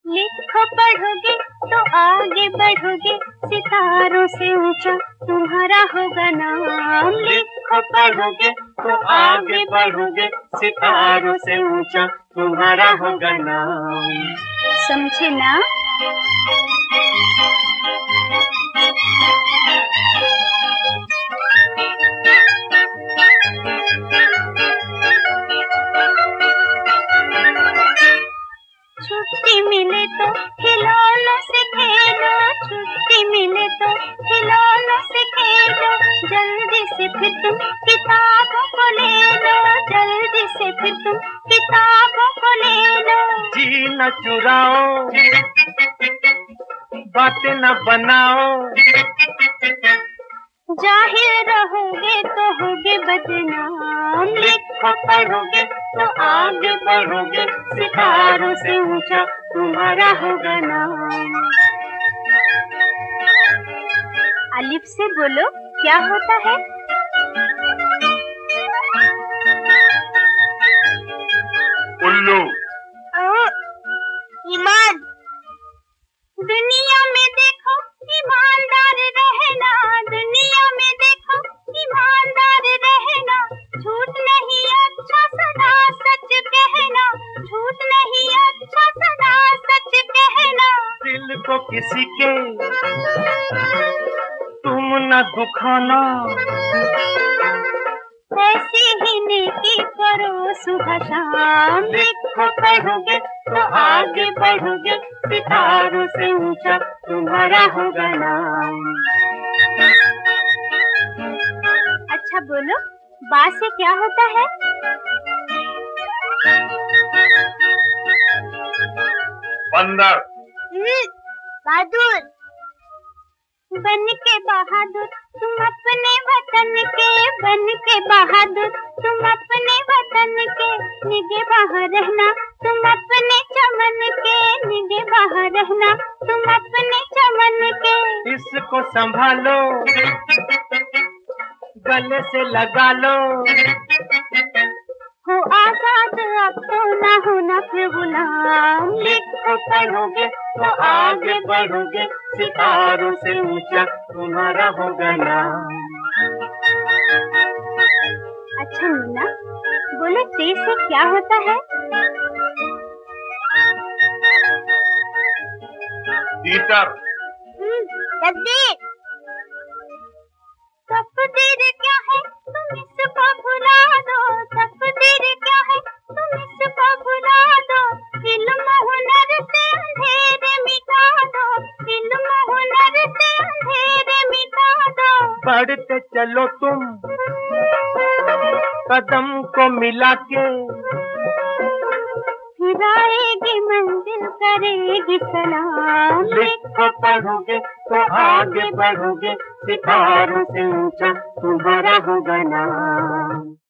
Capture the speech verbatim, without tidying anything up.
लिखो पढ़ोगे तो आगे बढ़ोगे, सितारों से ऊंचा तुम्हारा होगा नाम। लिखो पढ़ोगे तो आगे बढ़ोगे, सितारों से ऊंचा तुम्हारा होगा नाम। समझे ना? छुट्टी मिले तो खिलौनों से खेलो, छुट्टी मिले तो खिलौनों से खेलो, जल्दी से फिर तुम किताबों को ले लो, जल्दी से फिर तुम किताबों को ले लो। जी न चुराओ, बातें न बनाओ, जाहिर रहोगे तो होगे बदनाम। लिखो पढ़ोगे तो आगे बढ़ोगे, सितारों से ऊंचा तुम्हारा होगा नाम। अलिफ से बोलो क्या होता है? उल्लू। ईमान। दुनिया में देखो ईमानदार रहना, दुनिया में देखो ईमानदार रहना, झूठ नहीं अच्छा सदा सच कहना, झूठ नहीं अच्छा सदा सच कहना। दिल को किसी के तुम न दुखाना, ऐसे ही नेकी करो सुबह शाम। लिखो पढ़ोगे तो आगे बढ़ोगे, सितारों से ऊंचा तुम्हारा होगा नाम। अच्छा बोलो, बा से क्या होता है? बंदर। बहादुर। बन के बहादुर तुम अपने वतन के, बन के बहादुर तुम अपने वतन के, निगे बाहर रहना तुम अपने चमन के, निगे बाहर रहना तुम अपने चमन के। इसको संभालो, गले से लगा लो, हो आजाद अब तो ना होना फिर गुलाम। लिखो पढ़ोगे तो आगे बढ़ोगे, सितारों से ऊंचा तुम्हारा होगा नाम। अच्छा मुन्ना, बोले ते से क्या होता है? तीतर। तकदीर। तकदीर क्या है तुम इसको भुला दो, तकदीर क्या है तुम इसको भुला दो, इल्म हुनर से अंधेरे मिटा दो, इल्म हुनर से अंधेरे मिटा दो। बढ़ते चलो तुम कदम को मिला के, फिर आएगी मंजिल करेगी सलाम। लिखो पढ़ोगे तो आगे बढ़ोगे, सितारों से ऊंचा तुम्हारा होगा नाम।